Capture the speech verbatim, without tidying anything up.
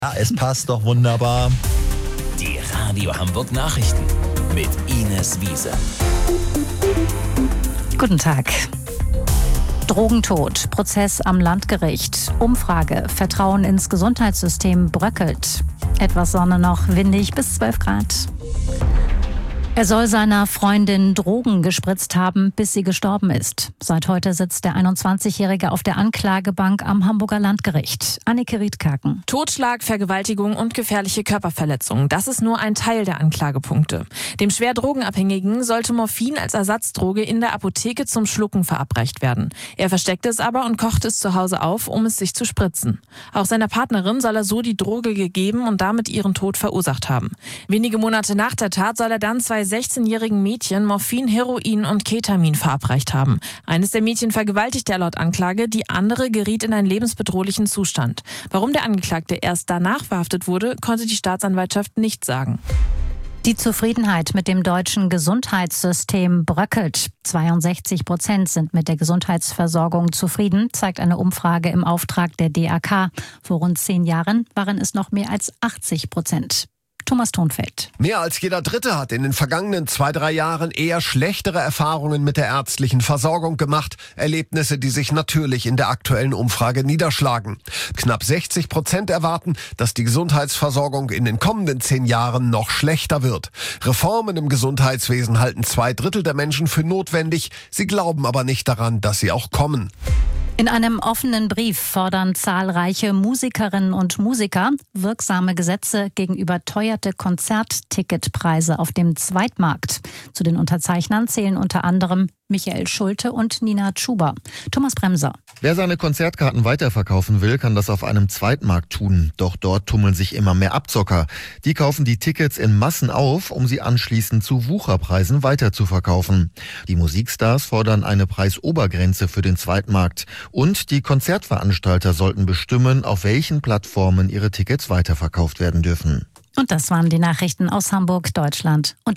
Ja, es passt doch wunderbar. Die Radio Hamburg Nachrichten mit Ines Wiese. Guten Tag. Drogentod, Prozess am Landgericht, Umfrage, Vertrauen ins Gesundheitssystem bröckelt. Etwas Sonne noch, windig bis zwölf Grad. Er soll seiner Freundin Drogen gespritzt haben, bis sie gestorben ist. Seit heute sitzt der einundzwanzigjährige auf der Anklagebank am Hamburger Landgericht. Annike Riedkaken. Totschlag, Vergewaltigung und gefährliche Körperverletzung. Das ist nur ein Teil der Anklagepunkte. Dem schwer Drogenabhängigen sollte Morphin als Ersatzdroge in der Apotheke zum Schlucken verabreicht werden. Er versteckte es aber und kochte es zu Hause auf, um es sich zu spritzen. Auch seiner Partnerin soll er so die Droge gegeben und damit ihren Tod verursacht haben. Wenige Monate nach der Tat soll er dann zwei sechzehnjährigen Mädchen Morphin, Heroin und Ketamin verabreicht haben. Eines der Mädchen vergewaltigte er laut Anklage, die andere geriet in einen lebensbedrohlichen Zustand. Warum der Angeklagte erst danach verhaftet wurde, konnte die Staatsanwaltschaft nicht sagen. Die Zufriedenheit mit dem deutschen Gesundheitssystem bröckelt. zweiundsechzig Prozent sind mit der Gesundheitsversorgung zufrieden, zeigt eine Umfrage im Auftrag der D A K. Vor rund zehn Jahren waren es noch mehr als achtzig Prozent. Thomas Thonfeld. Mehr als jeder Dritte hat in den vergangenen zwei, drei Jahren eher schlechtere Erfahrungen mit der ärztlichen Versorgung gemacht. Erlebnisse, die sich natürlich in der aktuellen Umfrage niederschlagen. Knapp sechzig Prozent erwarten, dass die Gesundheitsversorgung in den kommenden zehn Jahren noch schlechter wird. Reformen im Gesundheitswesen halten zwei Drittel der Menschen für notwendig. Sie glauben aber nicht daran, dass sie auch kommen. In einem offenen Brief fordern zahlreiche Musikerinnen und Musiker wirksame Gesetze gegen überteuerte Konzertticketpreise auf dem Zweitmarkt. Zu den Unterzeichnern zählen unter anderem Michael Schulte und Nina Chuba. Thomas Bremser. Wer seine Konzertkarten weiterverkaufen will, kann das auf einem Zweitmarkt tun. Doch dort tummeln sich immer mehr Abzocker. Die kaufen die Tickets in Massen auf, um sie anschließend zu Wucherpreisen weiterzuverkaufen. Die Musikstars fordern eine Preisobergrenze für den Zweitmarkt. Und die Konzertveranstalter sollten bestimmen, auf welchen Plattformen ihre Tickets weiterverkauft werden dürfen. Und das waren die Nachrichten aus Hamburg, Deutschland und